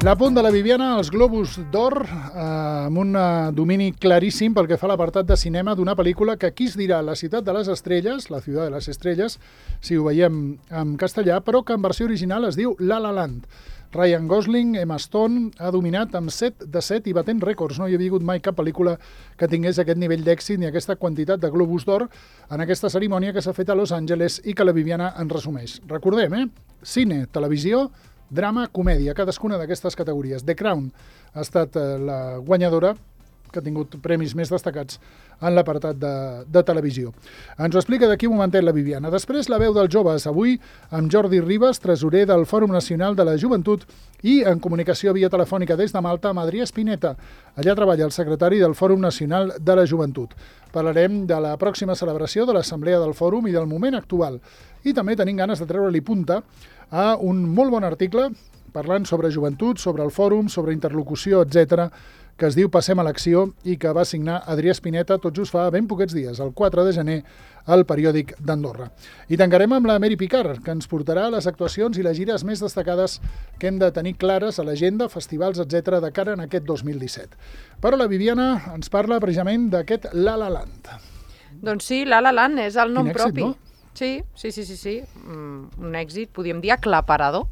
L'apunt de la Viviana als Globus d'Or, amb un domini claríssim pel que fa a l'apartat de cinema d'una pel·lícula que aquí es dirà La ciutat de les estrelles, La ciutat de les estrelles, si ho veiem en castellà, però que en versió original es diu La La Land. Ryan Gosling, Emma Stone, ha dominat amb 7 de 7 i batent rècords. No hi havia hagut mai cap pel·lícula que tingués aquest nivell d'èxit ni aquesta quantitat de Globus d'Or en aquesta cerimònia que s'ha fet a Los Angeles i que la Viviana en resumeix. Recordem, cine, televisió, drama, comèdia, cadascuna d'aquestes categories. The Crown ha estat la guanyadora, que ha tingut premis més destacats en l'apartat de televisió. Ens ho explica d'aquí un momentet la Viviana. Després, la veu dels joves, avui amb Jordi Ribas, tresorer del Fòrum Nacional de la Joventut, i en comunicació via telefònica des de Malta amb Adrià Spinetta. Allà treballa el secretari del Fòrum Nacional de la Joventut. Parlarem de la pròxima celebració de l'Assemblea del Fòrum i del moment actual. I també tenim ganes de treure-li punta a un molt bon article parlant sobre joventut, sobre el fòrum, sobre interlocució, etc., que es diu Passem a l'acció i que va signar Adrià Spinetta tot just fa ben poquets dies, el 4 de gener, al periòdic d'Andorra. I tancarem amb la Mary Picard, que ens portarà les actuacions i les gires més destacades que hem de tenir clares a l'agenda, festivals, etc., de cara en aquest 2017. Però la Viviana ens parla precisament d'aquest La La Land. Doncs sí, La La Land és el nom Quin èxit, propi. no? Sí. Un èxit, podríem dir, aclaparador.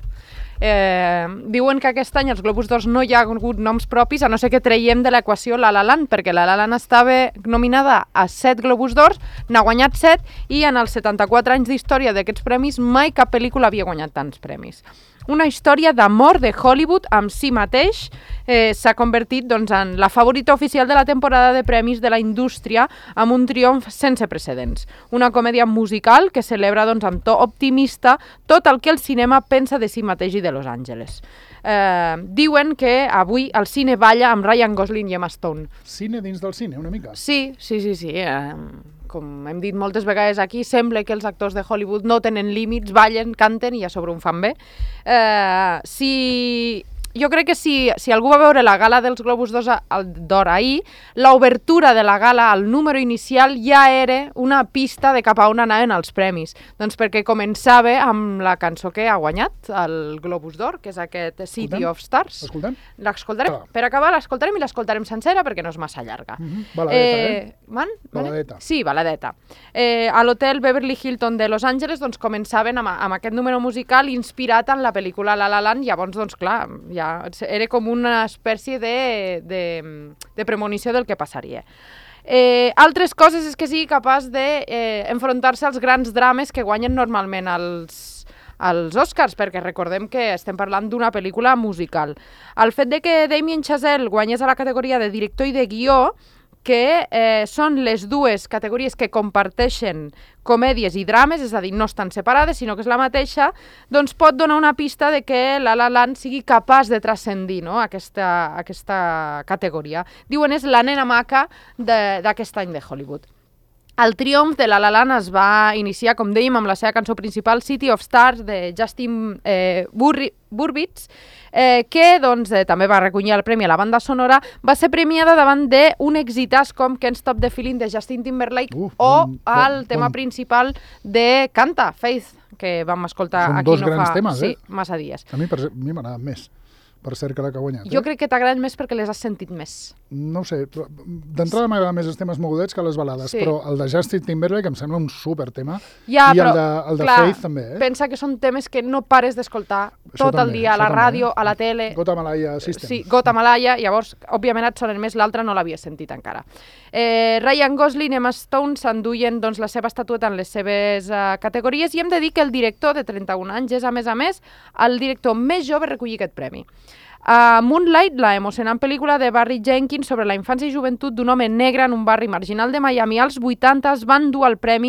Diuen que aquest any als Globus d'Or no hi ha hagut noms propis, a no ser que traiem de l'equació La La Land, perquè La La Land estava nominada a 7 Globus d'Or, n'ha guanyat 7, i en els 74 anys d'història d'aquests premis mai cap pel·lícula havia guanyat tants premis. Una història d'amor de Hollywood amb si mateix s'ha convertit en la favorita oficial de la temporada de premis de la indústria, amb un triomf sense precedents. Una comèdia musical que celebra amb to optimista tot el que el cinema pensa de si mateix i de Los Angeles. Diuen que avui el cine balla amb Ryan Gosling i Emma Stone. Cine dins del cine, una mica. Sí. Com hem dit moltes vegades aquí, sembla que els actors de Hollywood no tenen límits, ballen, canten i a sobre ho fan bé. Jo crec que si algú va veure la gala dels Globus d'Or ahir, l'obertura de la gala, el número inicial, ja era una pista de cap a on anaven els premis. Doncs perquè començava amb la cançó que ha guanyat el Globus d'Or, que és aquest City of Stars. L'escoltem? L'escoltarem. Per acabar, l'escoltarem i l'escoltarem sencera perquè no és massa llarga. Baladeta, Baladeta. Sí, baladeta. A l'hotel Beverly Hilton de Los Angeles començaven amb aquest número musical inspirat en la pel·lícula La La Land. Llavors, clar, era com una espècie de premonició del que passaria. Altres coses és que sigui capaç d'enfrontar-se als grans drames que guanyen normalment als Oscars, perquè recordem que estem parlant d'una pel·lícula musical. El fet de que Damien Chazelle guanyés a la categoria de director i de guió, que són les dues categories que comparteixen comèdies i drames, és a dir, no estan separades, sinó que és la mateixa, doncs pot donar una pista de que La La Land sigui capaç de transcendir aquesta categoria. Diuen és la nena maca d'aquest any de Hollywood. El triomf de La La Land es va iniciar, com dèiem, amb la seva cançó principal, City of Stars, de Justin Burbitz, que també va recollir el premi a la banda sonora, va ser premiada davant d'un exitàs com Can't Stop the Feeling de Justin Timberlake el tema principal de Canta, Faith, que vam escoltar aquí no fa... Són dos grans temes, massa dies. A mi m'agrada més, per cert, que la que ha guanyat. Jo crec que t'agraden més perquè les has sentit més. No ho sé, d'entrada m'agraden més els temes mogudets que les balades, però el de Justin Timberlake em sembla un super tema, i el de Faith també. Pensa que són temes que no pares d'escoltar tot el dia a la ràdio, a la tele... Guatemala System. Sí, Guatemala, llavors, òbviament et sonen més, l'altre no l'havia sentit encara. Ryan Gosling i Emma Stone s'enduien la seva estatueta en les seves categories, i hem de dir que el director de 31 anys és, a més, el director més jove a recollir aquest premi. Moonlight, la emocionant pel·lícula de Barry Jenkins sobre la infància i joventut d'un home negre en un barri marginal de Miami als 80 van dur el premi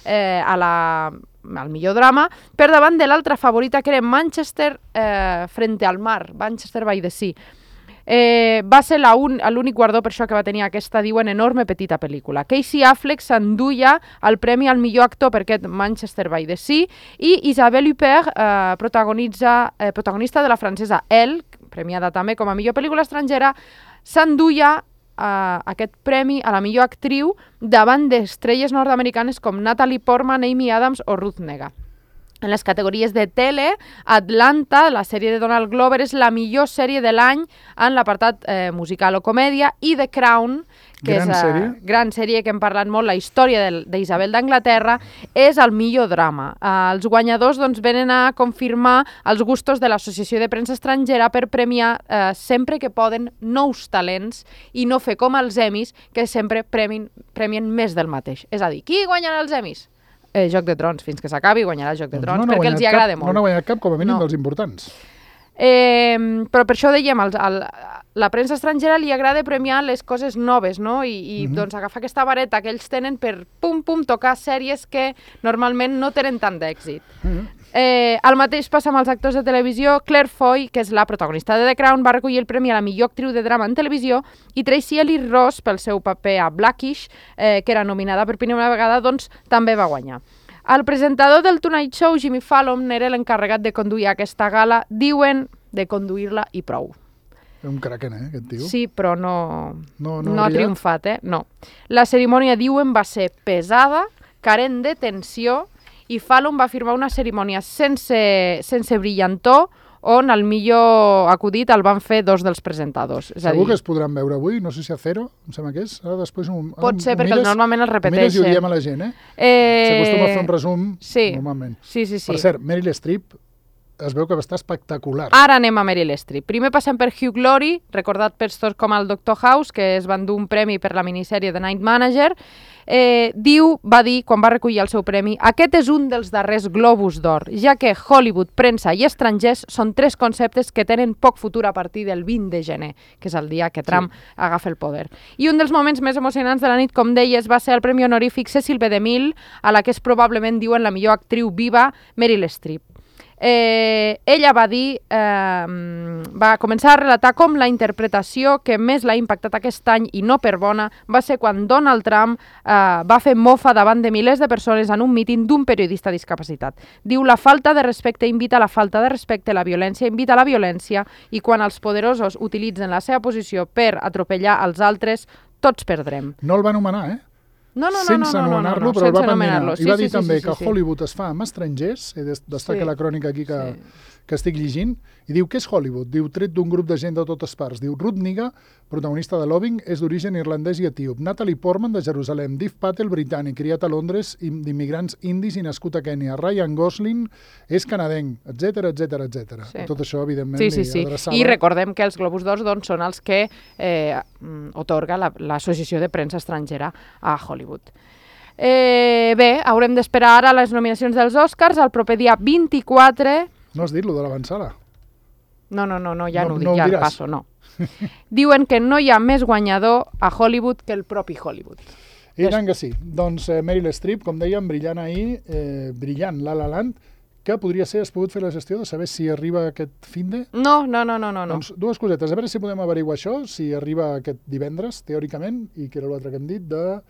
al millor drama per davant de l'altra favorita, que era Manchester frente al mar, Manchester by the Sea. Va ser l'únic guardó per això que va tenir aquesta, diuen, enorme petita pel·lícula. Casey Affleck s'enduia el premi al millor actor per aquest Manchester by the Sea, i Isabelle Huppert, protagonista de la francesa Elle, premiada també com a millor pel·lícula estrangera, s'enduia aquest premi a la millor actriu davant d'estrelles nord-americanes com Natalie Portman, Amy Adams o Ruth Negga. En les categories de tele, Atlanta, la sèrie de Donald Glover, és la millor sèrie de l'any en l'apartat musical o comèdia, i The Crown, que Gran és sèrie. gran sèrie que hem parlat molt, la història d'Isabel d'Anglaterra, és el millor drama. Els guanyadors doncs, venen a confirmar els gustos de l'Associació de Premsa Estrangera per premiar sempre que poden nous talents i no fer com els Emmys, que sempre premien més del mateix. És a dir, qui guanyarà els Emmys? Joc de Trons, fins que s'acabi guanyarà Joc de Trons, perquè els hi agrada molt. No n'ha guanyat cap, com a mínim dels importants. Però per això dèiem, la premsa estrangera li agrada premiar les coses noves, no? I doncs agafar aquesta vareta que ells tenen per tocar sèries que normalment no tenen tant d'èxit. El mateix passa amb els actors de televisió. Claire Foy, que és la protagonista de The Crown, va recollir el premi a la millor actriu de drama en televisió, i Tracee Ellis Ross, pel seu paper a Blackish, que era nominada per primera vegada, doncs també va guanyar. El presentador del Tonight Show, Jimmy Fallon, era l'encarregat de conduir aquesta gala. Diuen de conduir-la i prou. Un cracken, aquest tio. Sí, però no ha ha triomfat, no. La cerimònia, diuen, va ser pesada, carent de tensió, i Fallon va firmar una cerimònia sense brillantor, on el millor acudit el van fer dos dels presentadors. Segur que es podran veure avui, no sé si a Zero, em sembla que és. Ara després pot ser, perquè normalment el repeteixen. Mires i ho diem a la gent, S'acostuma a fer un resum, normalment. Sí. Per cert, Meryl Streep es veu que va estar espectacular. Ara anem a Meryl Streep. Primer passem per Hugh Laurie, recordat per tots com el Dr. House, que es van dur un premi per la minissèrie The Night Manager. Va dir, quan va recollir el seu premi, aquest és un dels darrers Globus d'Or, ja que Hollywood, premsa i estrangers són tres conceptes que tenen poc futur a partir del 20 de gener, que és el dia que Trump agafa el poder. I un dels moments més emocionants de la nit, com deies, va ser el premi honorífic Cecil B. DeMille, a la que és probablement, diuen, la millor actriu viva, Meryl Streep. Ella va dir, va començar a relatar com la interpretació que més l'ha impactat aquest any, i no per bona, va ser quan Donald Trump va fer mofa davant de milers de persones en un míting d'un periodista discapacitat. Diu, la falta de respecte invita a la falta de respecte, la violència invita a la violència, i quan els poderosos utilitzen la seva posició per atropellar els altres, tots perdrem. No el va anomenar, sense anomenar-lo, però el va pendinar. I va dir també que Hollywood es fa amb estrangers, he destacat la crònica aquí que estic llegint, i diu, què és Hollywood? Diu, tret d'un grup de gent de totes parts. Diu, Ruth Negga, protagonista de Loving, és d'origen irlandès i etíop. Natalie Portman, de Jerusalem. Dev Patel, britànic, criat a Londres, d'immigrants indis i nascut a Kènia. Ryan Gosling és canadenc, etc. Tot això, evidentment, adreçava... I recordem que els Globus d'Or són els que otorga l'Associació de Premsa Estrangera a Hollywood. Bé, haurem d'esperar ara les nominacions dels Oscars el proper dia 24... No has dit, lo de l'avançada? No, ja no ho dic, ja el passo, no. Diuen que no hi ha més guanyador a Hollywood que el propi Hollywood. I tant que sí. Doncs Meryl Streep, com dèiem, brillant ahir, brillant La La Land, que podria ser, has pogut fer la gestió de saber si arriba aquest finde? No. Doncs dues cosetes, a veure si podem averiguar això, si arriba aquest divendres, teòricament, i que era l'altre que hem dit,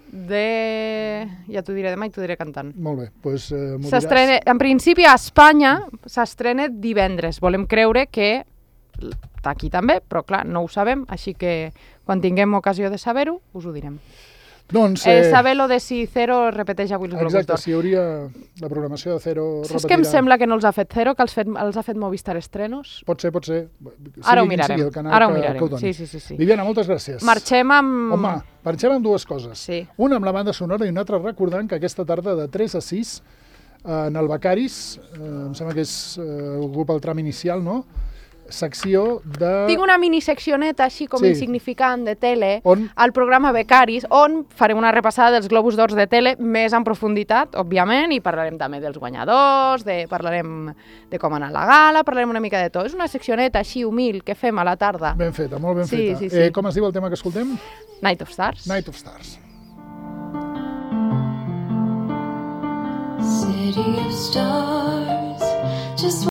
ja t'ho diré demà i t'ho diré cantant. Molt bé, doncs m'ho diràs. En principi a Espanya s'estrena divendres, volem creure que aquí també, però clar, no ho sabem, així que quan tinguem ocasió de saber-ho, us ho direm. Doncs, saber lo de si Zero repeteix avui els Globus d'Or. Exacte, si hauria la programació de Zero repetirà. És que em sembla que no els ha fet Zero, que els ha fet Movistar Estrenos. Pot ser. Ara ho mirarem. Sí. Viviana, moltes gràcies. Marxem amb... Home, marxem amb dues coses. Sí. Una amb la banda sonora i una altra recordant que aquesta tarda de 3 a 6 en el Becaris, em sembla que ocupa el tram inicial, no? Secció de... Tinc una miniseccioneta així com insignificant de tele al programa Becaris, on farem una repassada dels Globus d'Or de tele més en profunditat, òbviament, i parlarem també dels guanyadors, parlarem de com anar a la gala, parlarem una mica de tot. És una seccioneta així humil que fem a la tarda. Ben feta, molt ben feta. Sí. Com es diu el tema que escoltem? Night of Stars. Night of Stars. City of stars, just